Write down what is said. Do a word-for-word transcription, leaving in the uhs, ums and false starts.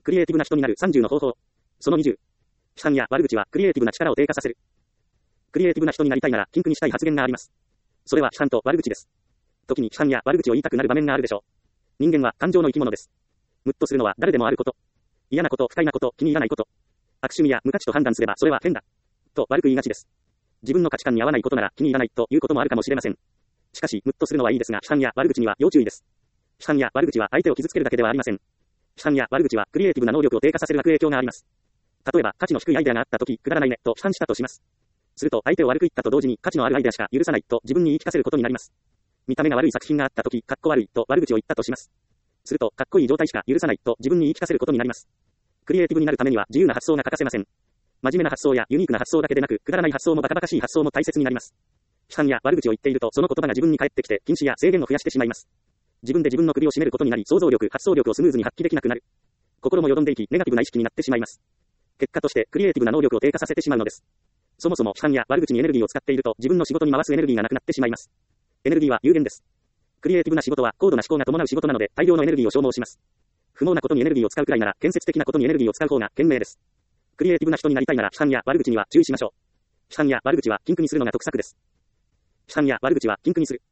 クリエイティブな人になるさんじゅうの方法。そのにじゅう。批判や悪口はクリエイティブな力を低下させる。クリエイティブな人になりたいなら、禁句にしたい発言があります。それは批判と悪口です。時に批判や悪口を言いたくなる場面があるでしょう。人間は感情の生き物です。ムッとするのは誰でもあること。嫌なこと、不快なこと、気に入らないこと。悪趣味や無価値と判断すればそれは変だ。と悪く言いがちです。自分の価値観に合わないことなら気に入らないということもあるかもしれません。しかし、ムッとするのはいいですが、批判や悪口には要注意です。批判や悪口は相手を傷つけるだけではありません。批判や悪口はクリエイティブな能力を低下させる悪影響があります。例えば、価値の低いアイデアがあったとき、くだらないね、と批判したとします。すると、相手を悪く言ったと同時に、価値のあるアイデアしか許さないと自分に言い聞かせることになります。見た目が悪い作品があったとき、かっこ悪いと悪口を言ったとします。すると、かっこいい状態しか許さないと自分に言い聞かせることになります。クリエイティブになるためには自由な発想が欠かせません。真面目な発想やユニークな発想だけでなく、くだらない発想もバカバカしい発想も大切になります。批判や悪口を言っていると、その言葉が自分に返ってきて、禁止や制限を増やしてしまいます。自分で自分の首を絞めることになり、想像力、発想力をスムーズに発揮できなくなる。心もよどんでいき、ネガティブな意識になってしまいます。結果として、クリエイティブな能力を低下させてしまうのです。そもそも批判や悪口にエネルギーを使っていると、自分の仕事に回すエネルギーがなくなってしまいます。エネルギーは有限です。クリエイティブな仕事は高度な思考が伴う仕事なので、大量のエネルギーを消耗します。不毛なことにエネルギーを使うくらいなら、建設的なことにエネルギーを使う方が賢明です。クリエイティブな人になりたいなら、批判や悪口には注意しましょう。批判や悪口は禁句にするのが得策です。批判や悪口は禁句にする。